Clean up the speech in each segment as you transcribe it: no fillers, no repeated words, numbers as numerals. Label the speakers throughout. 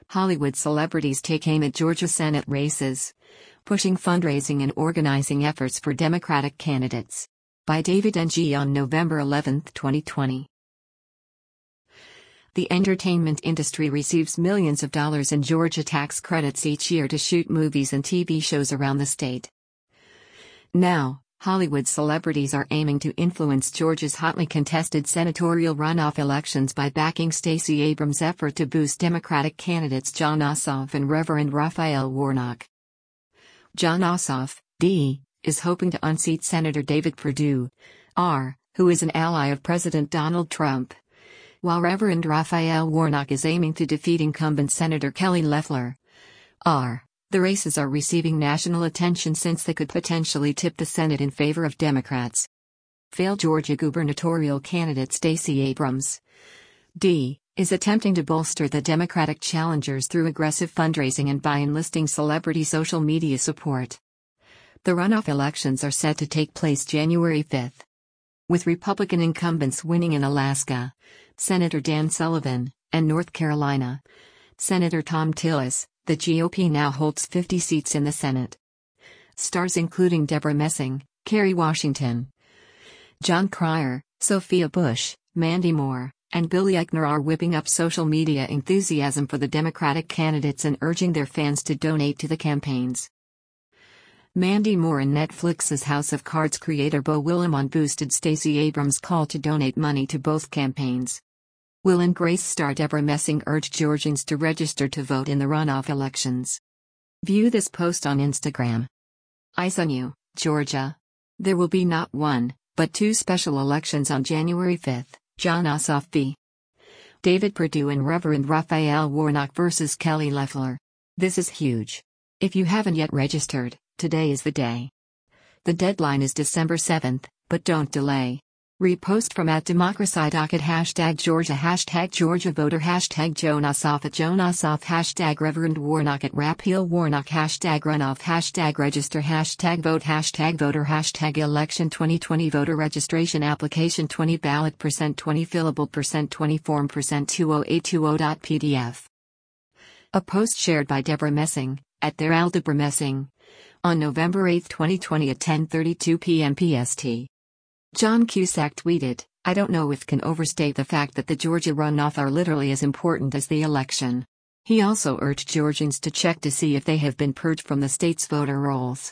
Speaker 1: Hollywood celebrities take aim at Georgia Senate races, pushing fundraising and organizing efforts for Democratic candidates. By David Ng on November 11, 2020. The entertainment industry receives millions of dollars in Georgia tax credits each year to shoot movies and TV shows around the state. Now, Hollywood celebrities are aiming to influence Georgia's hotly contested senatorial runoff elections by backing Stacey Abrams' effort to boost Democratic candidates Jon Ossoff and Reverend Raphael Warnock. Jon Ossoff, D., is hoping to unseat Senator David Perdue, R., who is an ally of President Donald Trump, while Reverend Raphael Warnock is aiming to defeat incumbent Senator Kelly Loeffler, R. The races are receiving national attention since they could potentially tip the Senate in favor of Democrats. Failed Georgia gubernatorial candidate Stacey Abrams, D., is attempting to bolster the Democratic challengers through aggressive fundraising and by enlisting celebrity social media support. The runoff elections are set to take place January 5. With Republican incumbents winning in Alaska, Senator Dan Sullivan, and North Carolina, Senator Thom Tillis, the GOP now holds 50 seats in the Senate. Stars including Deborah Messing, Kerry Washington, Jon Cryer, Sophia Bush, Mandy Moore, and Billy Eichner are whipping up social media enthusiasm for the Democratic candidates and urging their fans to donate to the campaigns. Mandy Moore and Netflix's House of Cards creator Beau Willimon boosted Stacey Abrams' call to donate money to both campaigns. Will and Grace star Deborah Messing urged Georgians to register to vote in the runoff elections. View this post on Instagram. ISONU, Georgia. There will be not one, but two special elections on January 5, Jon Ossoff v. David Perdue and Reverend Raphael Warnock versus Kelly Loeffler. This is huge. If you haven't yet registered, today is the day. The deadline is December 7th, but don't delay. Repost from @DemocracyDoc #Georgia #GeorgiaVoter #Jon Ossoff @JonOssoff #Reverend Warnock @Raphael Warnock #Runoff #Register #Vote #Voter #Election 2020 Voter registration application 20 ballot %20 fillable %20 form %20820.pdf. A post shared by Deborah Messing, @TherealDeborahMessing, on November 8, 2020 at 10:32 p.m. PST. John Cusack tweeted, "I don't know if can overstate the fact that the Georgia runoff are literally as important as the election." He also urged Georgians to check to see if they have been purged from the state's voter rolls.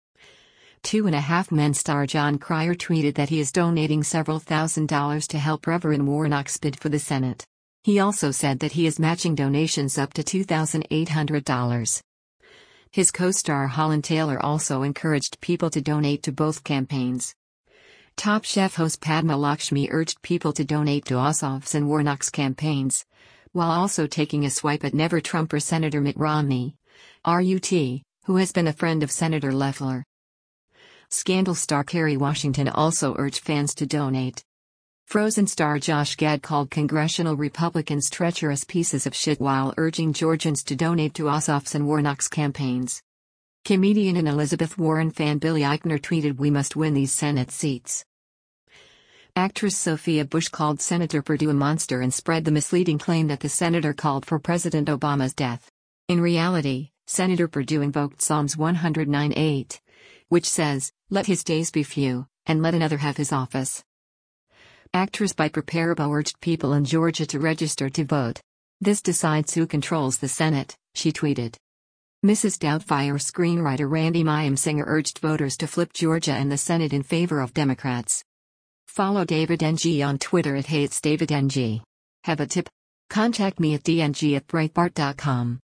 Speaker 1: 2.5 Men star Jon Cryer tweeted that he is donating several $1,000s to help Reverend Warnock's bid for the Senate. He also said that he is matching donations up to $2,800. His co-star Holland Taylor also encouraged people to donate to both campaigns. Top Chef host Padma Lakshmi urged people to donate to Ossoff's and Warnock's campaigns, while also taking a swipe at Never Trumper Senator Mitt Romney, RUT, who has been a friend of Senator Loeffler. Scandal star Kerry Washington also urged fans to donate. Frozen star Josh Gad called congressional Republicans treacherous pieces of shit while urging Georgians to donate to Ossoff's and Warnock's campaigns. Comedian and Elizabeth Warren fan Billy Eichner tweeted, "We must win these Senate seats." Actress Sophia Bush called Senator Perdue a monster and spread the misleading claim that the senator called for President Obama's death. In reality, Senator Perdue invoked Psalms 109:8, which says, "Let his days be few, and let another have his office." Actress Piper Perabo urged people in Georgia to register to vote. "This decides who controls the Senate," she tweeted. Mrs. Doubtfire screenwriter Randy Singer urged voters to flip Georgia and the Senate in favor of Democrats. Follow David Ng on Twitter @HeyIt'sDavidNG. Have a tip? Contact me at dng@breitbart.com.